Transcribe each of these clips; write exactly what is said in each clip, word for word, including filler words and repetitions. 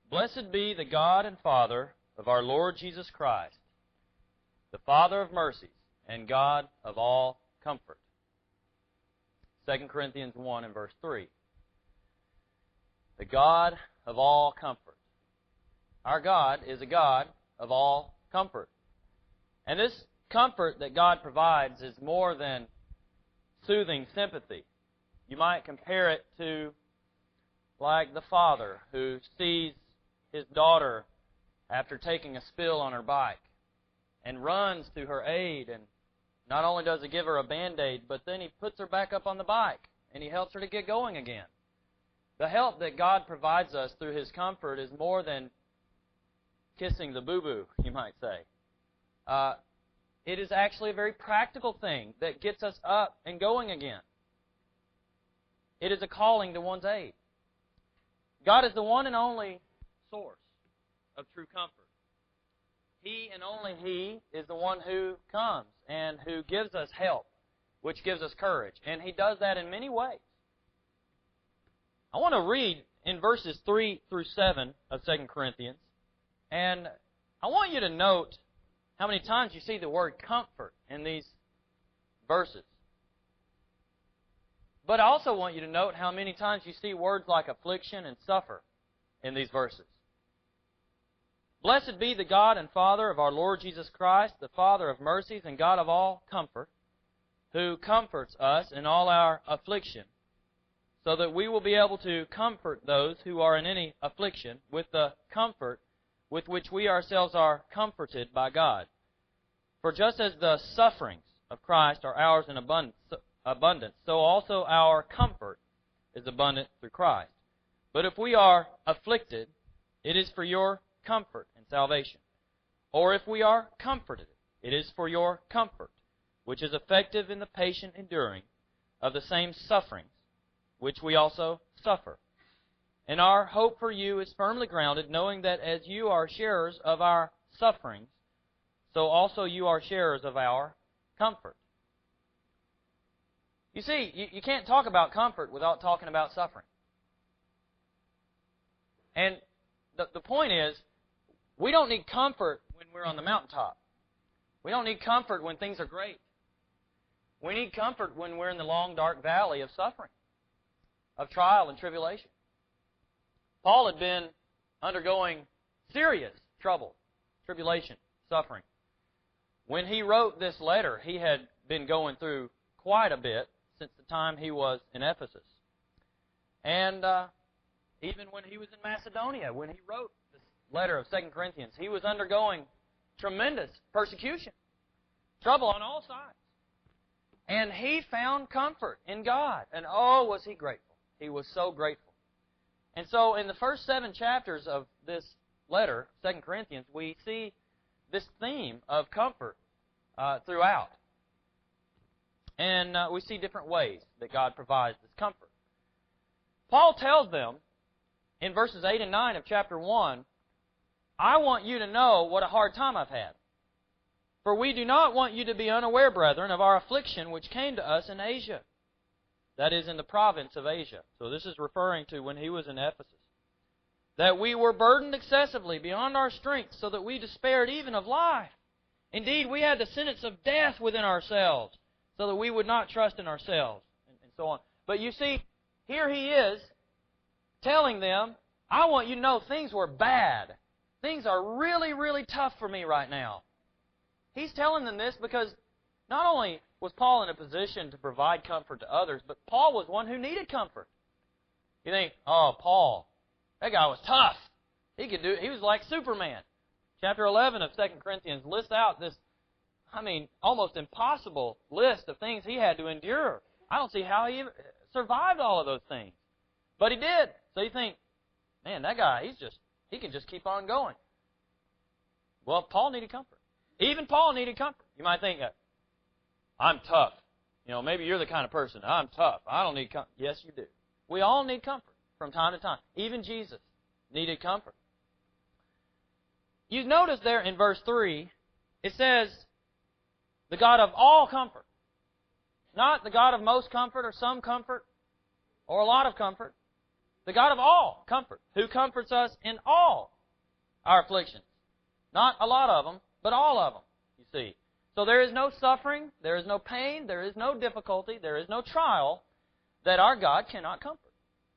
Blessed be the God and Father of our Lord Jesus Christ, the Father of mercies and God of all comfort. Second Corinthians one and verse three. The God of all comfort. Our God is a God of all comfort. And this comfort that God provides is more than soothing sympathy. You might compare it to like the father who sees his daughter after taking a spill on her bike and runs to her aid, and not only does he give her a Band-Aid, but then he puts her back up on the bike and he helps her to get going again. The help that God provides us through His comfort is more than kissing the boo-boo, you might say. Uh, it is actually a very practical thing that gets us up and going again. It is a calling to one's aid. God is the one and only source of true comfort. He and only He is the one who comes and who gives us help, which gives us courage. And He does that in many ways. I want to read in verses three through seven of Second Corinthians, and I want you to note how many times you see the word comfort in these verses. But I also want you to note how many times you see words like affliction and suffer in these verses. Blessed be the God and Father of our Lord Jesus Christ, the Father of mercies and God of all comfort, who comforts us in all our affliction, so that we will be able to comfort those who are in any affliction with the comfort with which we ourselves are comforted by God. For just as the sufferings of Christ are ours in abundance, abundance, so also our comfort is abundant through Christ. But if we are afflicted, it is for your comfort and salvation. Or if we are comforted, it is for your comfort, which is effective in the patient enduring of the same sufferings which we also suffer. And our hope for you is firmly grounded, knowing that as you are sharers of our sufferings, so also you are sharers of our comfort. You see, you, you can't talk about comfort without talking about suffering. And the, the point is, we don't need comfort when we're on the mountaintop. We don't need comfort when things are great. We need comfort when we're in the long, dark valley of suffering, of trial and tribulation. Paul had been undergoing serious trouble, tribulation, suffering. When he wrote this letter, he had been going through quite a bit since the time he was in Ephesus. And uh, even when he was in Macedonia, when he wrote this letter of Second Corinthians, he was undergoing tremendous persecution, trouble on all sides. And he found comfort in God. And oh, was he grateful. He was so grateful. And so in the first seven chapters of this letter, Second Corinthians, we see this theme of comfort uh, throughout. And uh, we see different ways that God provides this comfort. Paul tells them in verses eight and nine of chapter one, I want you to know what a hard time I've had. For we do not want you to be unaware, brethren, of our affliction which came to us in Asia. That is, in the province of Asia. So this is referring to when he was in Ephesus. That we were burdened excessively beyond our strength, so that we despaired even of life. Indeed, we had the sentence of death within ourselves, so that we would not trust in ourselves, and, and so on. But you see, here he is telling them, I want you to know things were bad. Things are really, really tough for me right now. He's telling them this because not only was Paul in a position to provide comfort to others, but Paul was one who needed comfort. You think, oh, Paul, that guy was tough. He could do. He was like Superman. Chapter eleven of Second Corinthians lists out this, I mean, almost impossible list of things he had to endure. I don't see how he survived all of those things. But he did. So you think, man, that guy, he's just, he can just keep on going. Well, Paul needed comfort. Even Paul needed comfort. You might think, I'm tough. You know, maybe you're the kind of person, I'm tough. I don't need comfort. Yes, you do. We all need comfort from time to time. Even Jesus needed comfort. You notice there in verse three, it says, the God of all comfort. Not the God of most comfort or some comfort or a lot of comfort. The God of all comfort, who comforts us in all our afflictions. Not a lot of them, but all of them, you see. So there is no suffering, there is no pain, there is no difficulty, there is no trial that our God cannot comfort.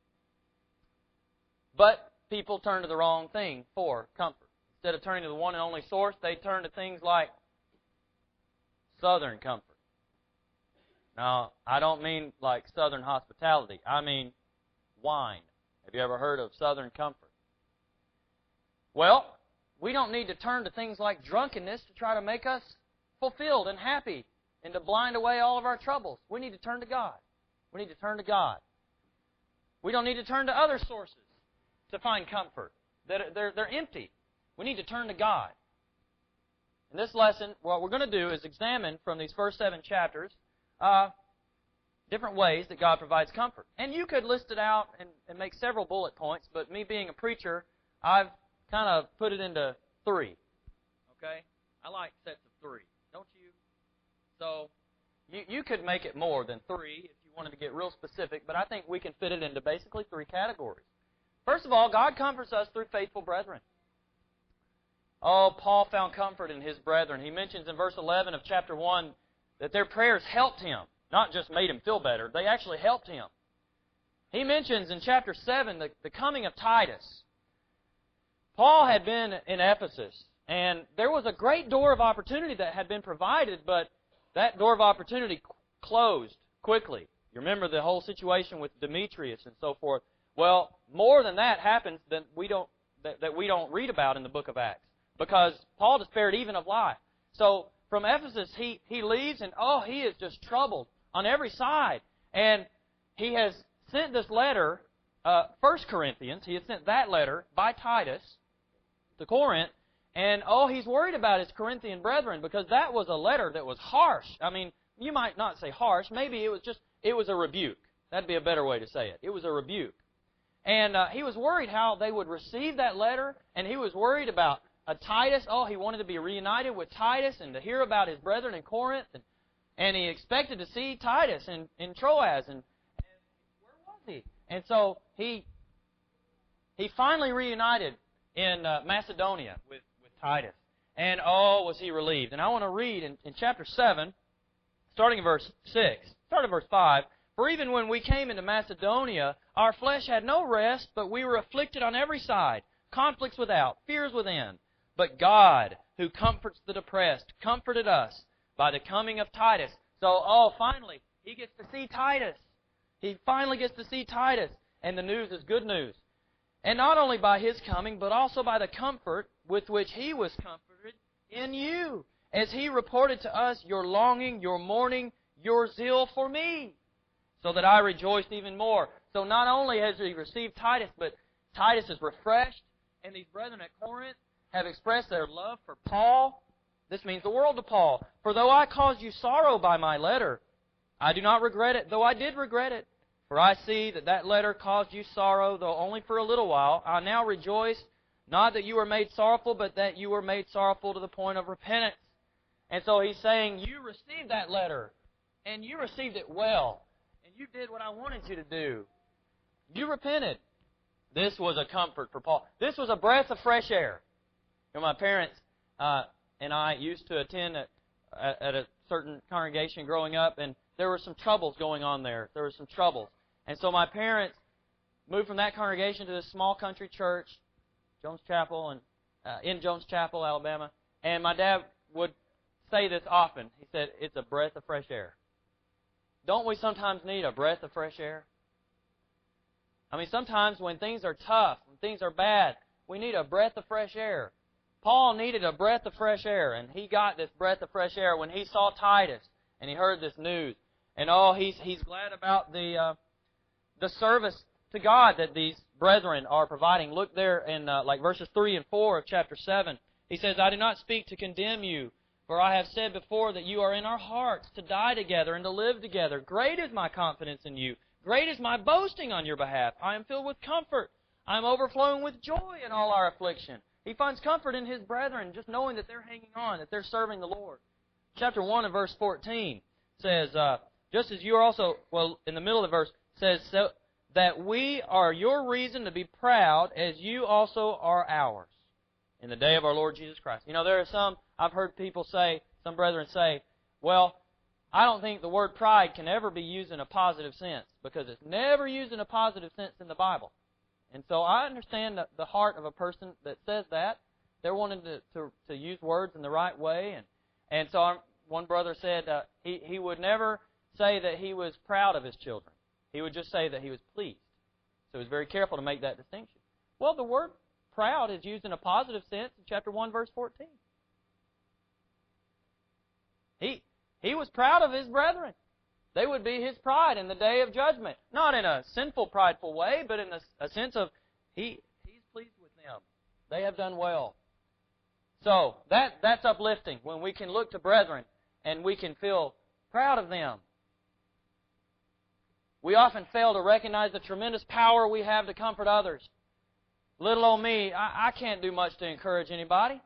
But people turn to the wrong thing for comfort. Instead of turning to the one and only source, they turn to things like southern comfort. Now, I don't mean like southern hospitality. I mean wine. Have you ever heard of southern comfort? Well, we don't need to turn to things like drunkenness to try to make us fulfilled and happy and to blind away all of our troubles. We need to turn to God. We need to turn to God. We don't need to turn to other sources to find comfort. They're, they're, they're empty. We need to turn to God. In this lesson, what we're going to do is examine from these first seven chapters uh, different ways that God provides comfort. And you could list it out and, and make several bullet points, but me being a preacher, I've kind of put it into three. Okay? I like sets of three, don't you? So you, you could make it more than three if you wanted to get real specific, but I think we can fit it into basically three categories. First of all, God comforts us through faithful brethren. Oh, Paul found comfort in his brethren. He mentions in verse eleven of chapter one that their prayers helped him, not just made him feel better. They actually helped him. He mentions in chapter seven the, the coming of Titus. Paul had been in Ephesus, and there was a great door of opportunity that had been provided, but that door of opportunity closed quickly. You remember the whole situation with Demetrius and so forth. Well, more than that happens that we don't that, that we don't read about in the book of Acts, because Paul despaired even of life. So from Ephesus, he, he leaves, and oh, he is just troubled on every side. And he has sent this letter, uh, First Corinthians, he has sent that letter by Titus to Corinth, and oh, he's worried about his Corinthian brethren, because that was a letter that was harsh. I mean, you might not say harsh, maybe it was just, it was a rebuke. That'd be a better way to say it. It was a rebuke. And uh, he was worried how they would receive that letter, and he was worried about uh, Titus. Oh, he wanted to be reunited with Titus and to hear about his brethren in Corinth, and, and he expected to see Titus in, in Troas, and, and where was he? And so he he finally reunited in uh, Macedonia with, with Titus, and oh, was he relieved. And I want to read in, in chapter seven, starting in verse six, start at verse five. For even when we came into Macedonia, our flesh had no rest, but we were afflicted on every side, conflicts without, fears within. But God, who comforts the depressed, comforted us by the coming of Titus. So, oh, finally, he gets to see Titus. He finally gets to see Titus, and the news is good news. And not only by his coming, but also by the comfort with which he was comforted in you, as he reported to us your longing, your mourning, your zeal for me, so that I rejoiced even more. So not only has he received Titus, but Titus is refreshed, and these brethren at Corinth have expressed their love for Paul. This means the world to Paul. For though I caused you sorrow by my letter, I do not regret it, though I did regret it. For I see that that letter caused you sorrow, though only for a little while. I now rejoice, not that you were made sorrowful, but that you were made sorrowful to the point of repentance. And so he's saying, you received that letter, and you received it well. You did what I wanted you to do. You repented. This was a comfort for Paul. This was a breath of fresh air. You know, my parents uh, and I used to attend at, at a certain congregation growing up, and there were some troubles going on there. There were some troubles. And so my parents moved from that congregation to this small country church, Jones Chapel, and uh, in Jones Chapel, Alabama. And my dad would say this often. He said, it's a breath of fresh air. Don't we sometimes need a breath of fresh air? I mean, sometimes when things are tough, when things are bad, we need a breath of fresh air. Paul needed a breath of fresh air, and he got this breath of fresh air when he saw Titus and he heard this news. And oh, he's he's glad about the uh, the service to God that these brethren are providing. Look there in uh, like verses three and four of chapter seven. He says, I do not speak to condemn you, for I have said before that you are in our hearts to die together and to live together. Great is my confidence in you. Great is my boasting on your behalf. I am filled with comfort. I am overflowing with joy in all our affliction. He finds comfort in his brethren, just knowing that they're hanging on, that they're serving the Lord. Chapter one and verse fourteen says, uh, just as you are also, well, in the middle of the verse, says, so, that we are your reason to be proud, as you also are ours, in the day of our Lord Jesus Christ. You know, there are some, I've heard people say, some brethren say, well, I don't think the word pride can ever be used in a positive sense, because it's never used in a positive sense in the Bible. And so I understand the, the heart of a person that says that. They're wanting to, to, to use words in the right way. And, and so I'm, one brother said uh, he, he would never say that he was proud of his children. He would just say that he was pleased. So he was very careful to make that distinction. Well, the word proud is used in a positive sense in chapter one, verse fourteen. He, he was proud of his brethren. They would be his pride in the day of judgment. Not in a sinful, prideful way, but in a, a sense of he he's pleased with them. They have done well. So that that's uplifting when we can look to brethren and we can feel proud of them. We often fail to recognize the tremendous power we have to comfort others. Little old me, I, I can't do much to encourage anybody.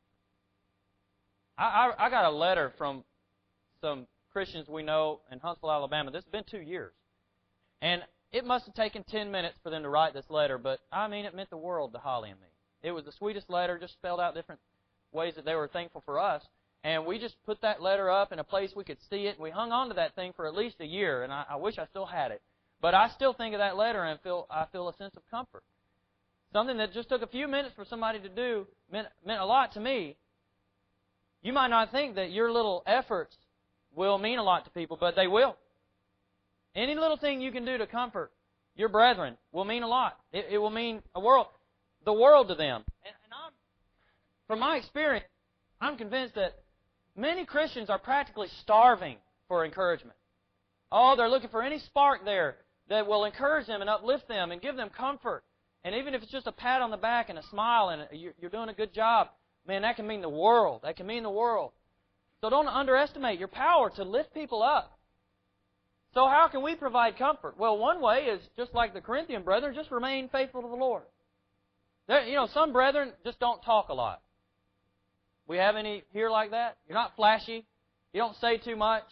I, I, I got a letter from some Christians we know in Huntsville, Alabama. This has been two years. And it must have taken ten minutes for them to write this letter, but I mean, it meant the world to Holly and me. It was the sweetest letter, just spelled out different ways that they were thankful for us. And we just put that letter up in a place we could see it, and we hung on to that thing for at least a year, and I, I wish I still had it. But I still think of that letter and feel I feel a sense of comfort. Something that just took a few minutes for somebody to do meant, meant a lot to me. You might not think that your little efforts will mean a lot to people, but they will. Any little thing you can do to comfort your brethren will mean a lot. It, it will mean a world, the world to them. And, and I'm, from my experience, I'm convinced that many Christians are practically starving for encouragement. Oh, they're looking for any spark there that will encourage them and uplift them and give them comfort. And even if it's just a pat on the back and a smile and you're doing a good job, man, that can mean the world. That can mean the world. So don't underestimate your power to lift people up. So how can we provide comfort? Well, one way is, just like the Corinthian brethren, just remain faithful to the Lord. There, you know, some brethren just don't talk a lot. We have any here like that? You're not flashy. You don't say too much.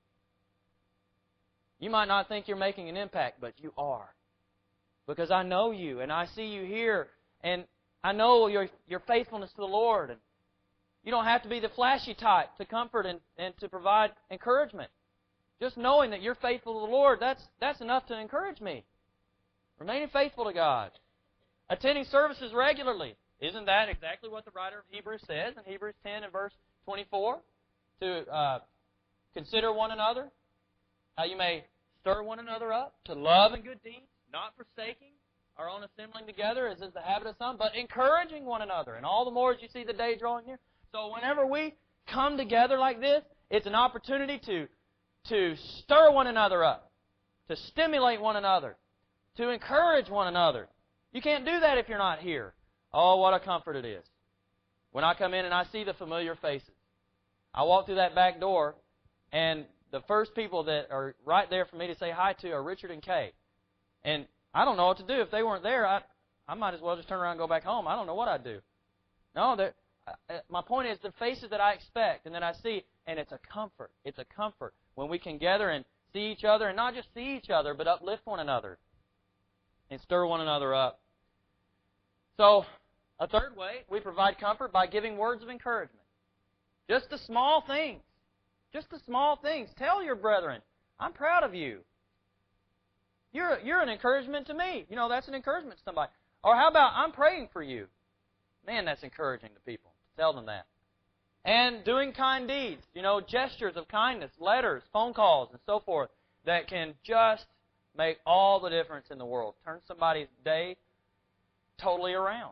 You might not think you're making an impact, but you are. Because I know you, and I see you here, and I know your your faithfulness to the Lord. And you don't have to be the flashy type to comfort and, and to provide encouragement. Just knowing that you're faithful to the Lord, that's that's enough to encourage me. Remaining faithful to God. Attending services regularly. Isn't that exactly what the writer of Hebrews says in Hebrews ten and verse twenty-four? To uh, consider one another, how you may stir one another up to love and good deeds, not forsaking our own assembling together, as is the habit of some, but encouraging one another, and all the more as you see the day drawing near. So whenever we come together like this, it's an opportunity to, to stir one another up, to stimulate one another, to encourage one another. You can't do that if you're not here. Oh, what a comfort it is when I come in and I see the familiar faces. I walk through that back door, and the first people that are right there for me to say hi to are Richard and Kay. And I don't know what to do. If they weren't there, I I might as well just turn around and go back home. I don't know what I'd do. No, my point is the faces that I expect and that I see, and it's a comfort. It's a comfort when we can gather and see each other, and not just see each other, but uplift one another and stir one another up. So, a third way, we provide comfort by giving words of encouragement. Just the small things. Just the small things. Tell your brethren, I'm proud of you. You're, you're an encouragement to me. You know, that's an encouragement to somebody. Or how about, I'm praying for you. Man, that's encouraging to people. Tell them that. And doing kind deeds. You know, gestures of kindness, letters, phone calls, and so forth, that can just make all the difference in the world. Turn somebody's day totally around.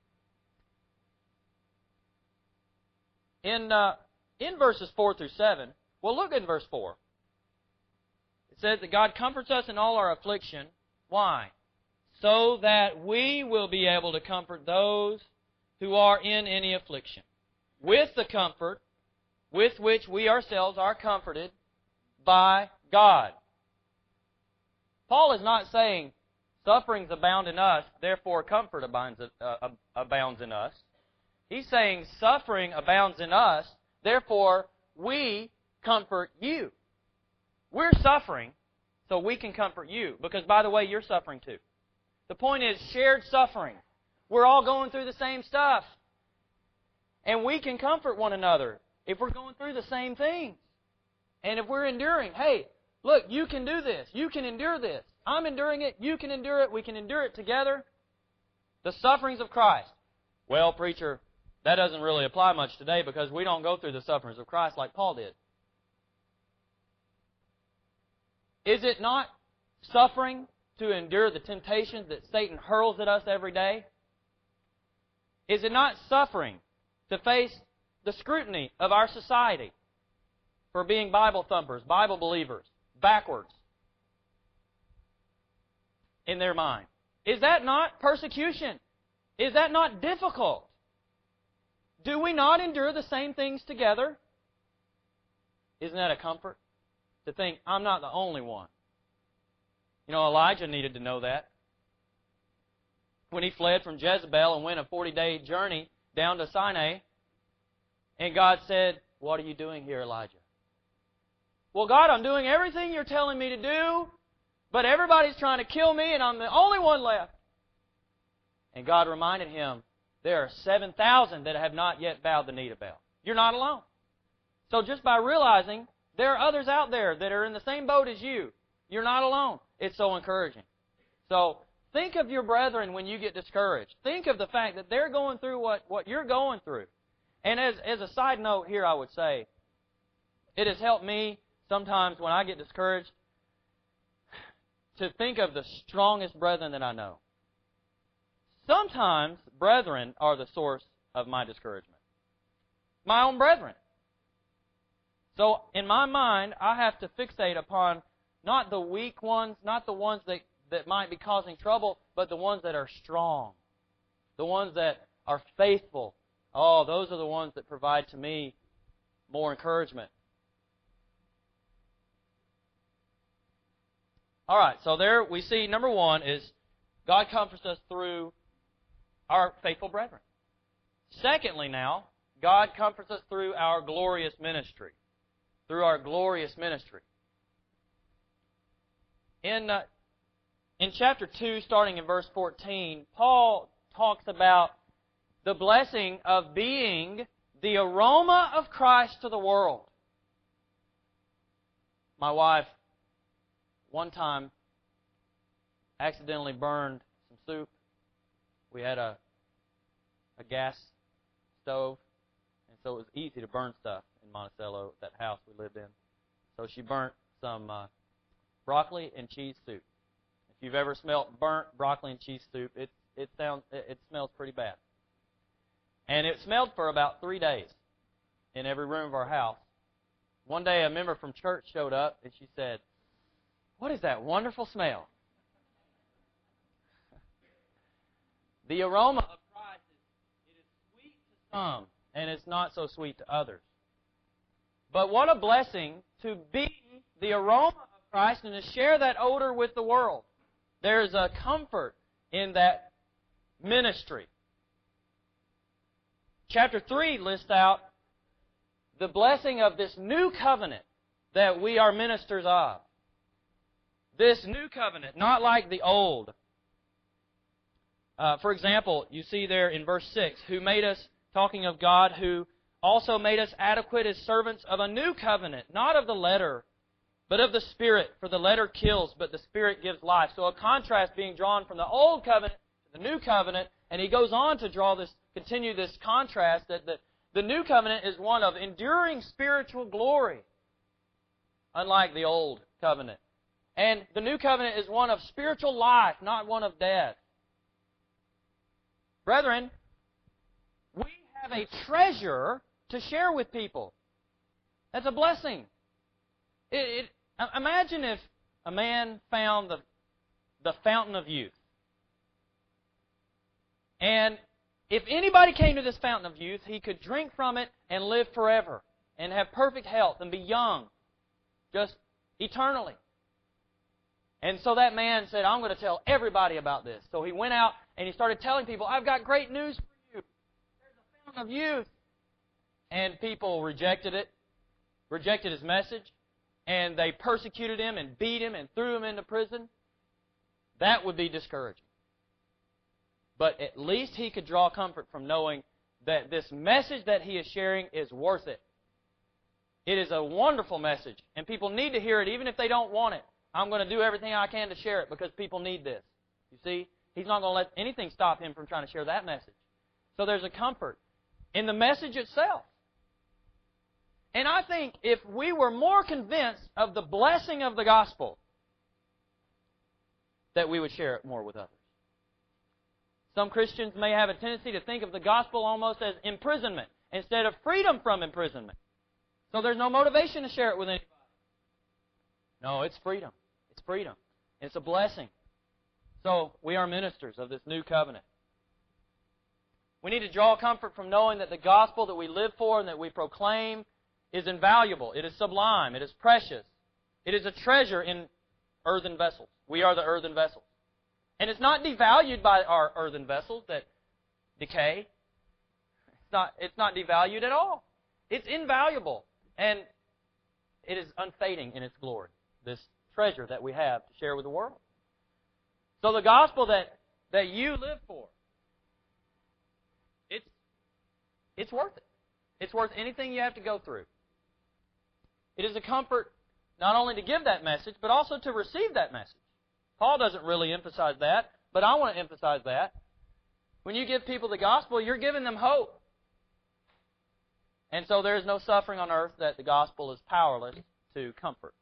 In uh, in verses four through seven, well, look at verse four. It says that God comforts us in all our affliction. Why? So that we will be able to comfort those who are in any affliction, with the comfort with which we ourselves are comforted by God. Paul is not saying sufferings abound in us, therefore comfort abounds, uh, abounds in us. He's saying suffering abounds in us, therefore we comfort you. We're suffering, so we can comfort you. Because, by the way, you're suffering too. The point is shared suffering. We're all going through the same stuff. And we can comfort one another if we're going through the same things. And if we're enduring, hey, look, you can do this. You can endure this. I'm enduring it. You can endure it. We can endure it together. The sufferings of Christ. Well, preacher, that doesn't really apply much today because we don't go through the sufferings of Christ like Paul did. Is it not suffering to endure the temptations that Satan hurls at us every day? Is it not suffering to face the scrutiny of our society for being Bible thumpers, Bible believers, backwards in their mind? Is that not persecution? Is that not difficult? Do we not endure the same things together? Isn't that a comfort? To think, I'm not the only one. You know, Elijah needed to know that. When he fled from Jezebel and went a forty-day journey down to Sinai, and God said, what are you doing here, Elijah? Well, God, I'm doing everything you're telling me to do, but everybody's trying to kill me, and I'm the only one left. And God reminded him, there are seven thousand that have not yet bowed the knee to Baal. You're not alone. So just by realizing there are others out there that are in the same boat as you, you're not alone. It's so encouraging. So think of your brethren when you get discouraged. Think of the fact that they're going through what, what you're going through. And as, as a side note here, I would say, it has helped me sometimes when I get discouraged to think of the strongest brethren that I know. Sometimes brethren are the source of my discouragement. My own brethren. So in my mind, I have to fixate upon not the weak ones, not the ones that, that might be causing trouble, but the ones that are strong. The ones that are faithful. Oh, those are the ones that provide to me more encouragement. All right, so there we see, number one is God comforts us through our faithful brethren. Secondly now, God comforts us through our glorious ministry. Through our glorious ministry. In, uh, in chapter two, starting in verse fourteen, Paul talks about the blessing of being the aroma of Christ to the world. My wife, one time, accidentally burned some soup. We had a, a gas stove, and so it was easy to burn stuff in Monticello, that house we lived in. So she burnt some uh, broccoli and cheese soup. If you've ever smelled burnt broccoli and cheese soup, it it sounds it, it smells pretty bad. And it smelled for about three days in every room of our house. One day a member from church showed up and she said, "What is that wonderful smell?" The aroma of Christ is it is sweet to some and it's not so sweet to others. But what a blessing to be the aroma of Christ and to share that odor with the world. There's a comfort in that ministry. Chapter three lists out the blessing of this new covenant that we are ministers of. This new covenant, not like the old. Uh, for example, you see there in verse six, who made us, talking of God, who also made us adequate as servants of a new covenant, not of the letter, but of the Spirit. For the letter kills, but the Spirit gives life. So a contrast being drawn from the old covenant to the new covenant, and he goes on to draw this, continue this contrast that the, the new covenant is one of enduring spiritual glory, unlike the old covenant. And the new covenant is one of spiritual life, not one of death. Brethren, we have a treasure to share with people. That's a blessing. It, it, imagine if a man found the, the fountain of youth. And if anybody came to this fountain of youth, he could drink from it and live forever and have perfect health and be young, just eternally. And so that man said, I'm going to tell everybody about this. So he went out and he started telling people, I've got great news for you. There's a fountain of youth. And people rejected it, rejected his message. and they persecuted him and beat him and threw him into prison, that would be discouraging. But at least he could draw comfort from knowing that this message that he is sharing is worth it. It is a wonderful message, and people need to hear it even if they don't want it. I'm going to do everything I can to share it because people need this. You see, he's not going to let anything stop him from trying to share that message. So there's a comfort in the message itself. And I think if we were more convinced of the blessing of the gospel, that we would share it more with others. Some Christians may have a tendency to think of the gospel almost as imprisonment instead of freedom from imprisonment. So there's no motivation to share it with anybody. No, it's freedom. It's freedom. It's a blessing. So we are ministers of this new covenant. We need to draw comfort from knowing that the gospel that we live for and that we proclaim is invaluable. It is sublime. It is precious. It is a treasure in earthen vessels. We are the earthen vessels. And it's not devalued by our earthen vessels that decay. It's not, it's not devalued at all. It's invaluable. And it is unfading in its glory, this treasure that we have to share with the world. So the gospel that, that you live for, it's, it's worth it. It's worth anything you have to go through. It is a comfort not only to give that message, but also to receive that message. Paul doesn't really emphasize that, but I want to emphasize that. When you give people the gospel, you're giving them hope. And so there is no suffering on earth that the gospel is powerless to comfort.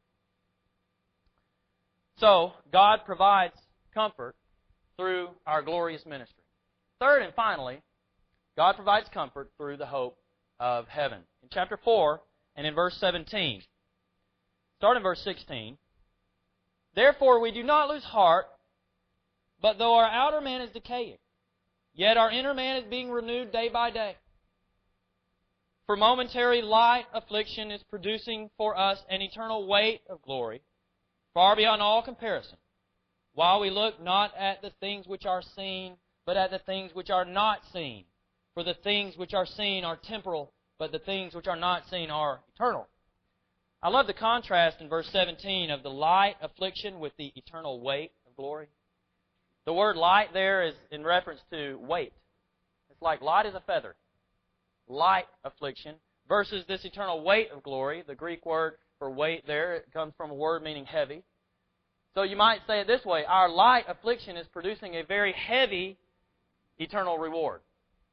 So, God provides comfort through our glorious ministry. Third and finally, God provides comfort through the hope of heaven. In chapter four and in verse seventeen, start in verse sixteen. Therefore we do not lose heart, but though our outer man is decaying, yet our inner man is being renewed day by day. For momentary light affliction is producing for us an eternal weight of glory, far beyond all comparison, while we look not at the things which are seen, but at the things which are not seen. For the things which are seen are temporal, but the things which are not seen are eternal. I love the contrast in verse seventeen of the light affliction with the eternal weight of glory. The word light there is in reference to weight. It's like light as a feather. Light affliction versus this eternal weight of glory. The Greek word for weight there, it comes from a word meaning heavy. So you might say it this way: our light affliction is producing a very heavy eternal reward.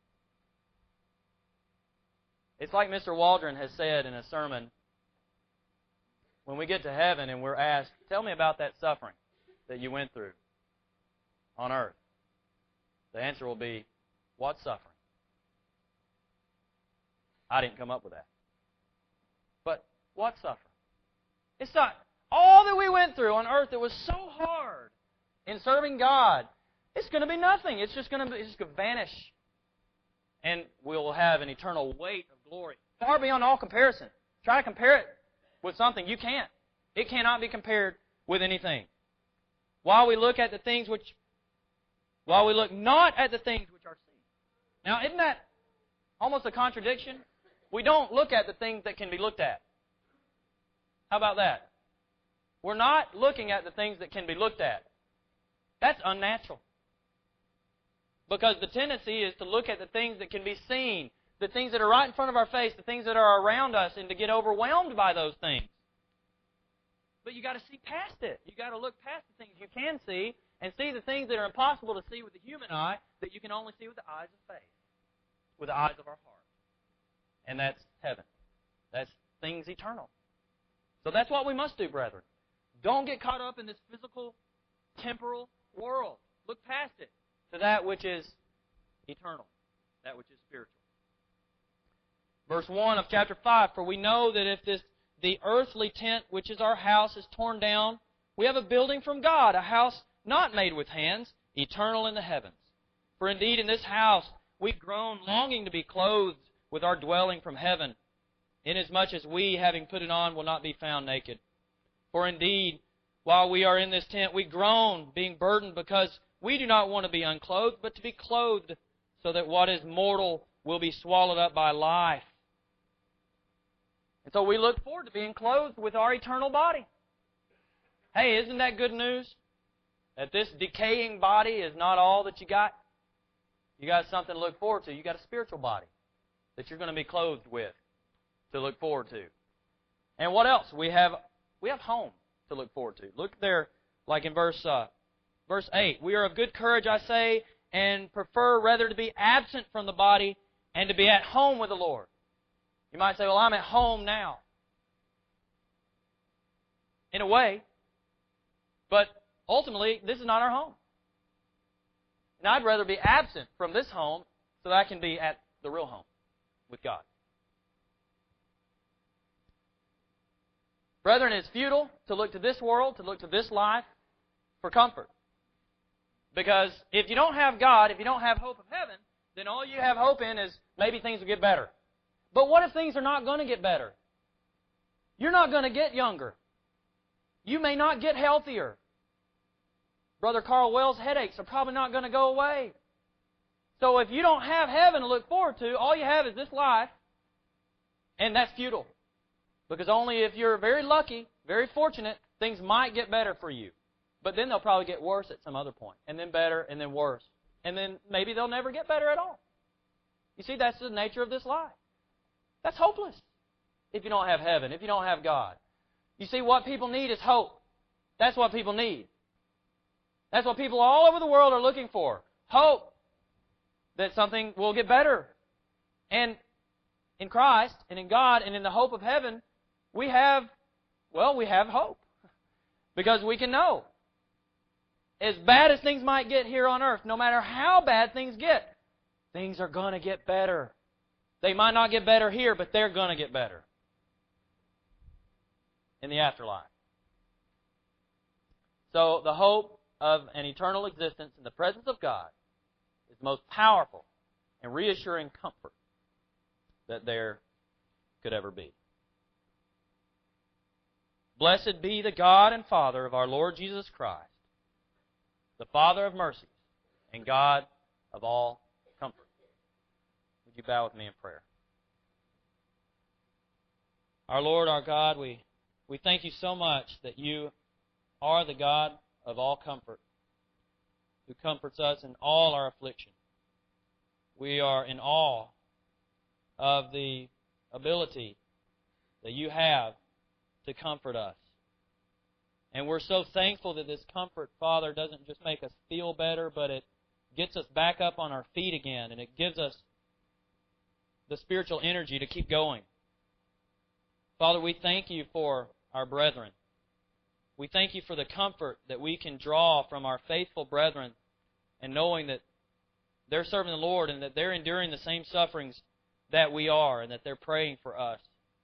It's like Mister Waldron has said in a sermon. When we get to heaven and we're asked, tell me about that suffering that you went through on earth, the answer will be, what suffering? I didn't come up with that. But what suffering? It's not all that we went through on earth that was so hard in serving God. It's going to be nothing. It's just going to be, it's just going to vanish. And we'll have an eternal weight of glory, far beyond all comparison. Try to compare it with something. You can't. It cannot be compared with anything. While we look at the things which, while we look not at the things which are seen. Now, isn't that almost a contradiction? We don't look at the things that can be looked at. How about that? We're not looking at the things that can be looked at. That's unnatural. Because the tendency is to look at the things that can be seen, the things that are right in front of our face, the things that are around us, and to get overwhelmed by those things. But you got to see past it. You got to look past the things you can see and see the things that are impossible to see with the human eye that you can only see with the eyes of faith, with the eyes of our heart. And that's heaven. That's things eternal. So that's what we must do, brethren. Don't get caught up in this physical, temporal world. Look past it to that which is eternal, that which is spiritual. Verse one of chapter five, for we know that if this the earthly tent, which is our house, is torn down, we have a building from God, a house not made with hands, eternal in the heavens. For indeed in this house we groan, longing to be clothed with our dwelling from heaven, inasmuch as we, having put it on, will not be found naked. For indeed, while we are in this tent, we groan, being burdened, because we do not want to be unclothed, but to be clothed, so that what is mortal will be swallowed up by life. And so we look forward to being clothed with our eternal body. Hey, isn't that good news? That this decaying body is not all that you got? You got something to look forward to. You got a spiritual body that you're going to be clothed with to look forward to. And what else? We have we have home to look forward to. Look there, like in verse uh, verse eight. We are of good courage, I say, and prefer rather to be absent from the body and to be at home with the Lord. You might say, well, I'm at home now. In a way. But ultimately, this is not our home. And I'd rather be absent from this home so that I can be at the real home with God. Brethren, it's futile to look to this world, to look to this life for comfort. Because if you don't have God, if you don't have hope of heaven, then all you have hope in is maybe things will get better. But what if things are not going to get better? You're not going to get younger. You may not get healthier. Brother Carl Wells' headaches are probably not going to go away. So if you don't have heaven to look forward to, all you have is this life, and that's futile. Because only if you're very lucky, very fortunate, things might get better for you. But then they'll probably get worse at some other point, and then better, and then worse. And then maybe they'll never get better at all. You see, that's the nature of this life. That's hopeless if you don't have heaven, if you don't have God. You see, what people need is hope. That's what people need. That's what people all over the world are looking for. Hope that something will get better. And in Christ and in God and in the hope of heaven, we have, well, we have hope. Because we can know. As bad as things might get here on earth, no matter how bad things get, things are going to get better. They might not get better here, but they're going to get better in the afterlife. So the hope of an eternal existence in the presence of God is the most powerful and reassuring comfort that there could ever be. Blessed be the God and Father of our Lord Jesus Christ, the Father of mercies and God of all comfort. Would you bow with me in prayer? Our Lord, our God, we, we thank you so much that you are the God of all comfort, who comforts us in all our affliction. We are in awe of the ability that you have to comfort us. And we're so thankful that this comfort, Father, doesn't just make us feel better, but it gets us back up on our feet again, and it gives us the spiritual energy to keep going. Father, we thank you for our brethren. We thank you for the comfort that we can draw from our faithful brethren and knowing that they're serving the Lord and that they're enduring the same sufferings that we are and that they're praying for us.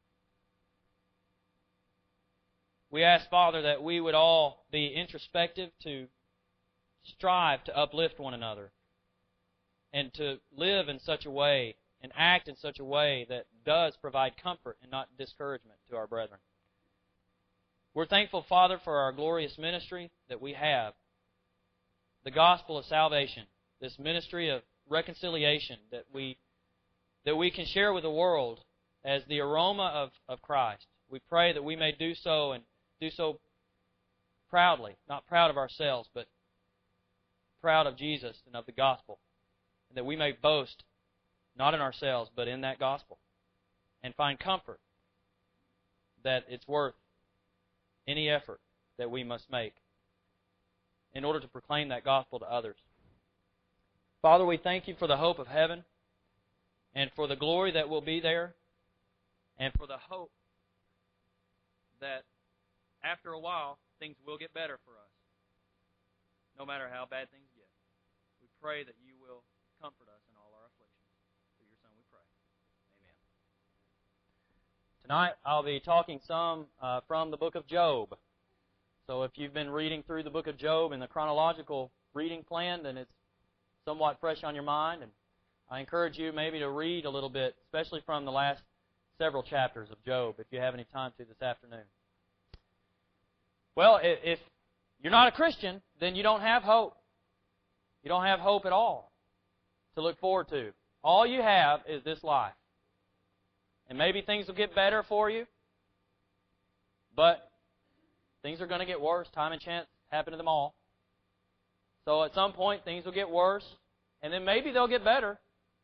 We ask, Father, that we would all be introspective to strive to uplift one another and to live in such a way and act in such a way that does provide comfort and not discouragement to our brethren. We're thankful, Father, for our glorious ministry that we have, the gospel of salvation, this ministry of reconciliation that we that we can share with the world as the aroma of, of Christ. We pray that we may do so and do so proudly, not proud of ourselves, but proud of Jesus and of the gospel, and that we may boast not in ourselves, but in that gospel, and find comfort that it's worth any effort that we must make in order to proclaim that gospel to others. Father, we thank you for the hope of heaven and for the glory that will be there and for the hope that after a while things will get better for us, no matter how bad things get. We pray that you will comfort us in all our afflictions. Through your Son we pray. Amen. Tonight I'll be talking some uh, from the book of Job. So if you've been reading through the book of Job in the chronological reading plan, then it's somewhat fresh on your mind. And I encourage you maybe to read a little bit, especially from the last several chapters of Job, if you have any time to this afternoon. Well, if you're not a Christian, then you don't have hope. You don't have hope at all to look forward to. All you have is this life. And maybe things will get better for you. But things are going to get worse. Time and chance happen to them all. So at some point, things will get worse, and then maybe they'll get better.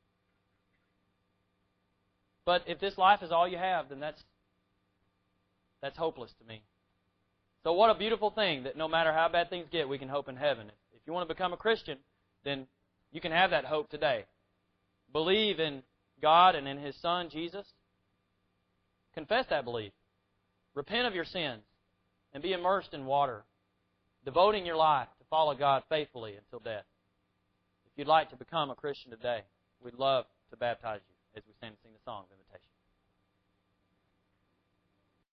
But if this life is all you have, then that's that's hopeless to me. So what a beautiful thing that no matter how bad things get, we can hope in heaven. If you want to become a Christian, then you can have that hope today. Believe in God and in His Son, Jesus. Confess that belief. Repent of your sins and be immersed in water, devoting your life to follow God faithfully until death. If you'd like to become a Christian today, we'd love to baptize you as we stand and sing the song of invitation.